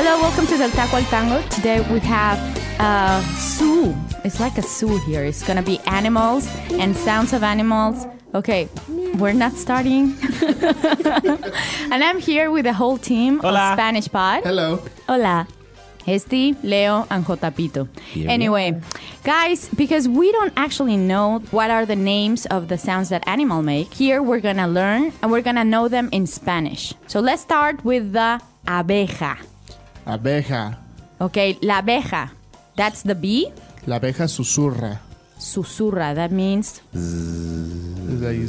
Hello, welcome to Del Taco al Tango. Today we have a zoo. It's like a zoo here. It's going to be animals and sounds of animals. Okay, we're not starting. And I'm here with the whole team of Spanish Pod. Hello. Hola. Esti, Leo, and Jotapito. Anyway, guys, because we don't actually know what are the names of the sounds that animals make, here we're going to learn and we're going to know them in Spanish. So let's start with the abeja. Abeja. Okay, la abeja. That's the bee. La abeja susurra. Susurra. That means... It's like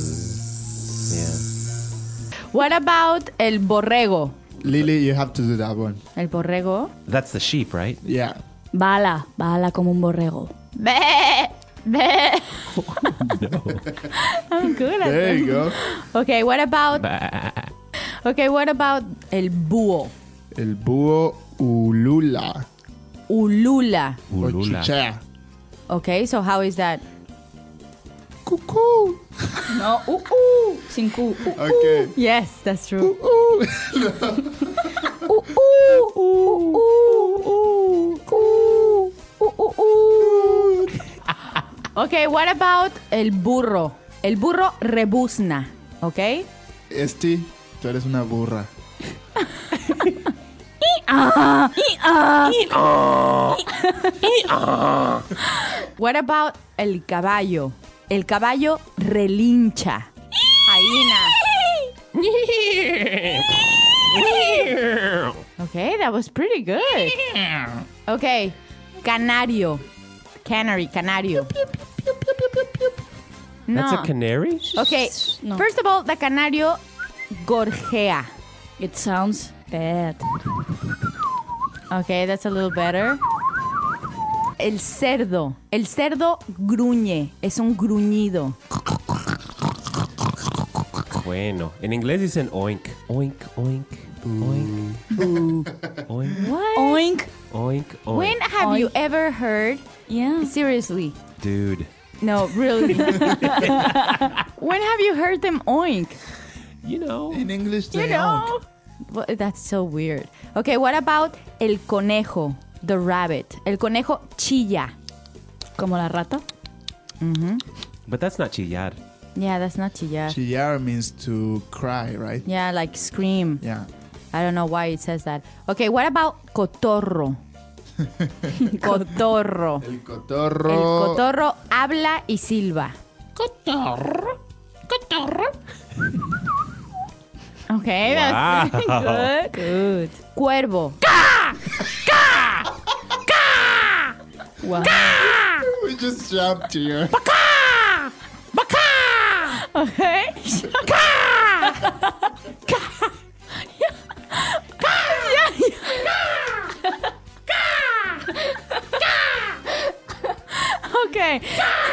What about el borrego? Lily, you have to do that one. El borrego. That's the sheep, right? Yeah. Bala como un borrego. Be, be. No. I'm good at There that. you go. Okay, what about... Okay, what about el búho? El búho ulula. Ulula. Or Ulula. chuchea. Okay, so how is that? Cuckoo. No, sin Q. Okay. Yes, that's true. Okay, what about el burro? El burro rebuzna, okay? Esti, tú eres una burra. What about el caballo? El caballo relincha. Hyena. Okay, that was pretty good. Okay, canario. Canary, canario. No. That's a canary? Okay, No. first of all, the canario gorjea. It sounds bad. Okay, that's a little better. El cerdo. El cerdo gruñe. Es un gruñido. Bueno. En inglés dicen oink. Oink, oink, oink. Oink, What? Oink. oink, oink. When have you ever heard? Yeah. Seriously. Dude. No, really. When have you heard them oink? You know. In English, You they know? Well, that's so weird. Okay, what about el conejo? The rabbit. El conejo chilla. Como la rata. But that's not chillar. Yeah, that's not chillar. Chillar means to cry, right? Yeah, like scream. Yeah. I don't know why it says that. Okay, what about cotorro? Cotorro. El cotorro. El cotorro habla y silba. Cotorro. Cotorro. Okay, that's pretty Wow. good. Good. Cuervo. Wow. We just jumped here. Okay. Okay.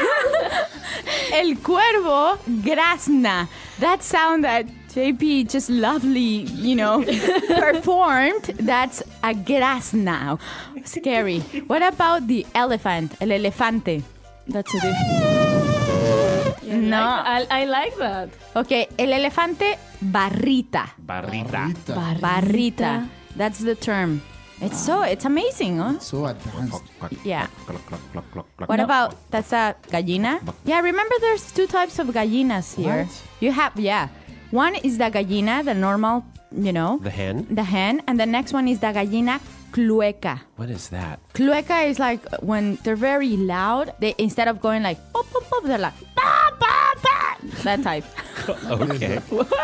El cuervo grazna. That sound that JP just lovely, performed. That's a grazna. Scary. What about the elephant? El elefante. That's a different. No. I like that. Okay, el elefante barrita. Barrita. Barrita. That's the term. It's amazing, huh? So advanced. Yeah. Cluck, cluck, cluck, cluck, cluck. What about, that's a gallina? Yeah, remember there's two types of gallinas here. What? You have, one is the gallina, the normal, The hen? the hen, and the next one is the gallina clueca. What is that? Clueca is like when they're very loud, they instead of going like pop, pop, pop, they're like ba, ba, ba. That type. Okay.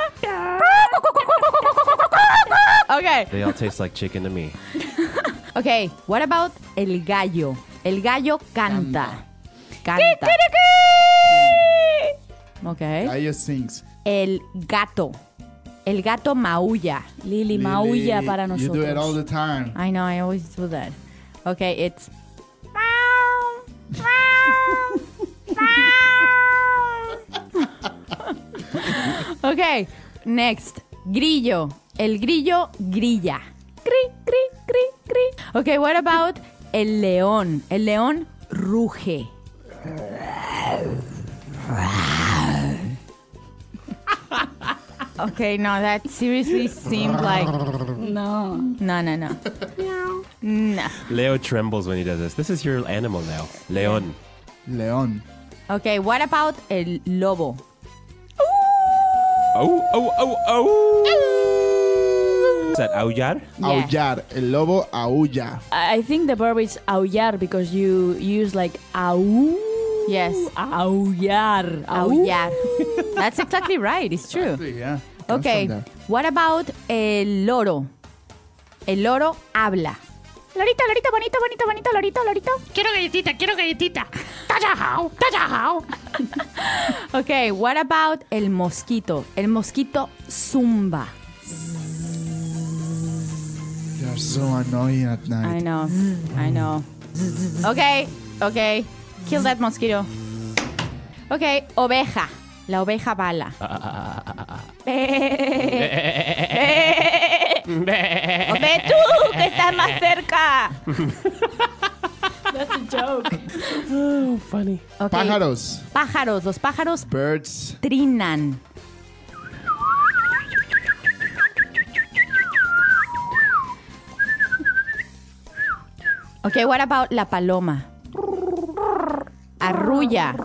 Okay. They all taste like chicken to me. Okay, what about el gallo? El gallo canta. Canta. Okay. Gallo sings. El gato. El gato maulla. Lili maulla para You nosotros. do it all the time. I know, I always do that. Okay, it's... Okay, next. Grillo. El grillo grilla. Cri, cri, cri, cri. Okay, what about el león? El león ruge. Okay, no, that seriously seemed like No. no. No. Leo trembles when he does this. This is your animal now. León. León. Okay, what about el lobo? Is that aullar? Yeah. Aullar. El lobo aulla. I think the verb is aullar because you use like au. Yes. Aullar. Aullar. That's exactly right. It's true. Yeah. comes Okay, from there. what about el loro? El loro habla. Lorito, lorito, bonito, bonito, bonito, lorito, lorito. Quiero galletita. Tajahao. Okay, what about el mosquito? El mosquito zumba. You're so annoying at night. I know. Okay. Kill that mosquito. Okay, oveja. La oveja bala. Ve tú, que estás más cerca. That's a joke. Oh, funny. Okay. Pájaros. Pájaros. Los pájaros Birds. trinan. Okay, what about la paloma? Arrulla.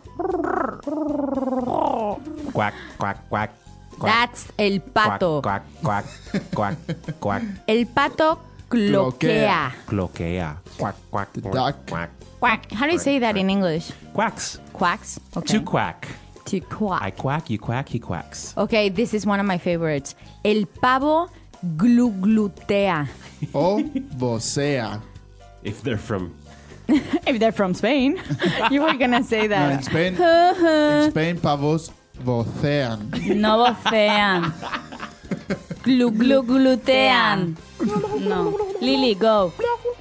Quack, quack, quack. That's el pato. Quack, quack, quack, quack. El pato cloquea. Cloquea. Quack, quack, The quack, duck. quack. Quack. How do you say that in English? Quacks. Quacks? Okay. To quack. To quack. I quack, you quack, he quacks. Okay, this is one of my favorites. El pavo gluglutea. O vocea. If they're from... If they're from Spain, you were gonna say No, in that. Spain, pavos vocean. No vocean. Glutean. No. Lily, go.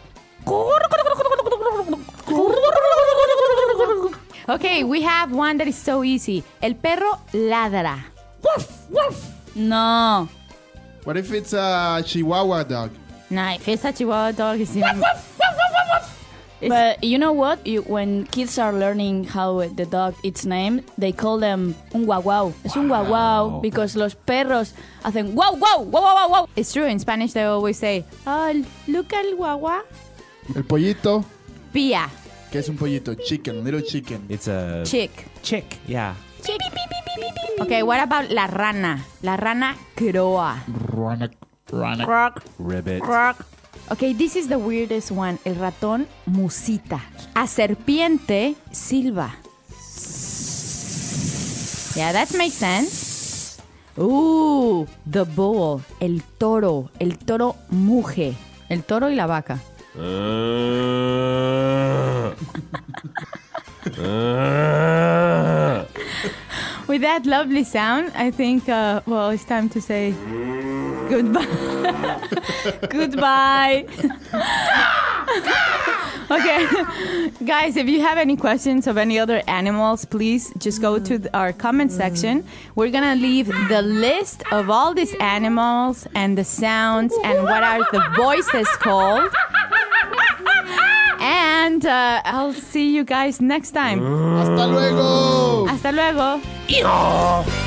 Okay, we have one that is so easy. El perro ladra. No. What if it's a Chihuahua dog? Nah, if it's a Chihuahua dog, it's even... But you know what? When kids are learning how the dog its name, they call them un guau guau. Es un guau guau because los perros hacen guau guau, guau guau guau. It's true, in Spanish they always say, oh, look al guagua. El pollito. Pia. ¿Qué es un pollito? Chicken, little chicken. It's a... Chick. Chick, yeah. Okay, what about la rana? La rana croa. Rana. Croc. Ribbit. Croc. Okay, this is the weirdest one. El ratón musita. A serpiente silba. Yeah, that makes sense. Ooh, the bull. El toro. El toro muge. El toro y la vaca. With that lovely sound, I think, well, it's time to say goodbye. Goodbye. Okay. Guys, if you have any questions of any other animals, please just go to our comment section. We're going to leave the list of all these animals and the sounds and what are the voices called. And I'll see you guys next time. ¡Hasta luego! Hasta luego.